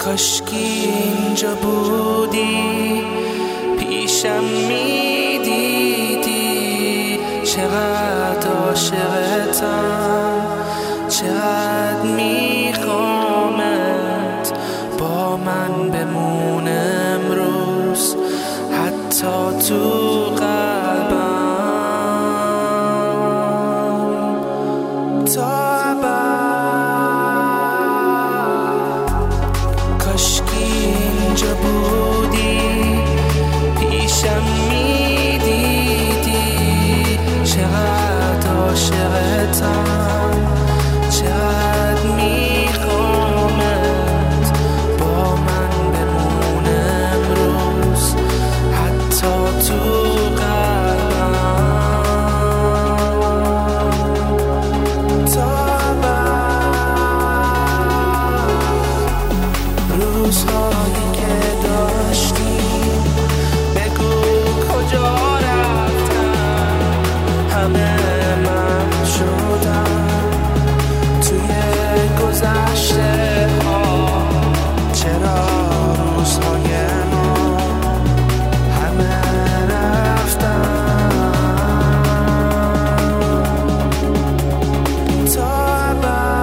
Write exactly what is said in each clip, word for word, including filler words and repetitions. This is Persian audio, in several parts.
کاشکی اینجا بودی، پیشم میدیدی چقدر عاشقتم، چقدر میخوامت، با من بمون امروز حتی تو قلبم تا ابد. کاشکی اینجا بودی، پیشم میدیدی چقدر عاشقتم، چقدر میخوامت، با من بمون امروز حتی تو قلبم تا ابد. روزهایی که داشتیم بگو کجا رفتن، همه من شدم توی گذشته ها. چرا روزهای ما همه رفتن تا ابد.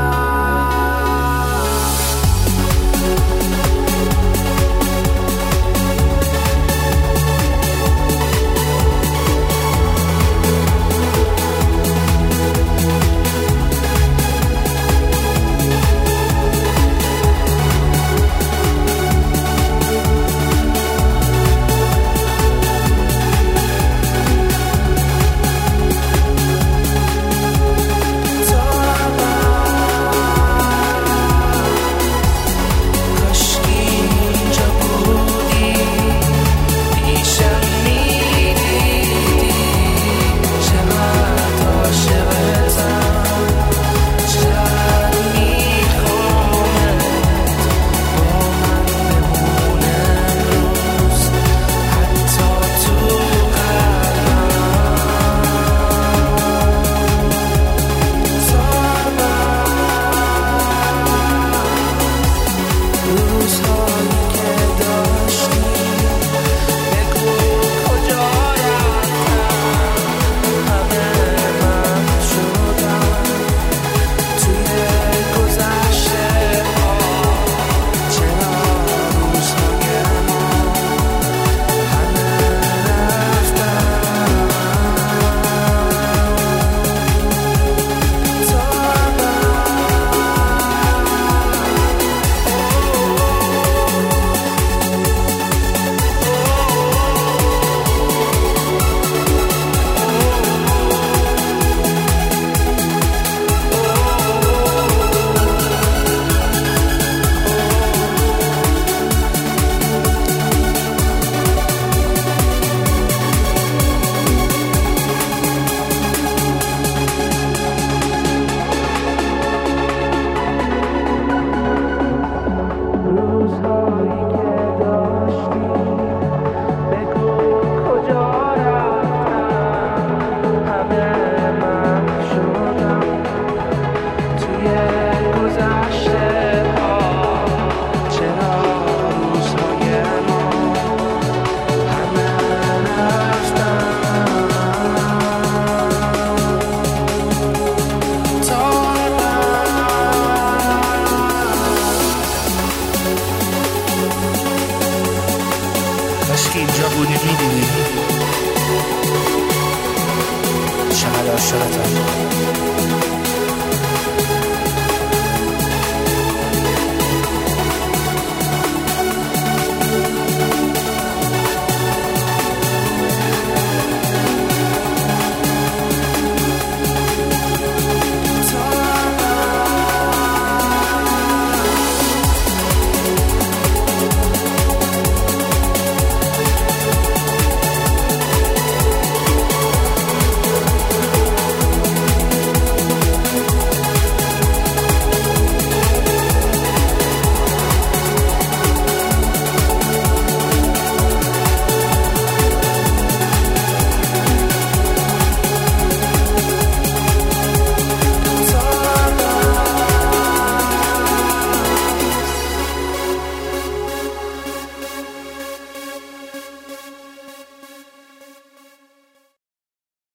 کاشکی اینجا بودی میدیدی چقدر عاشقتم.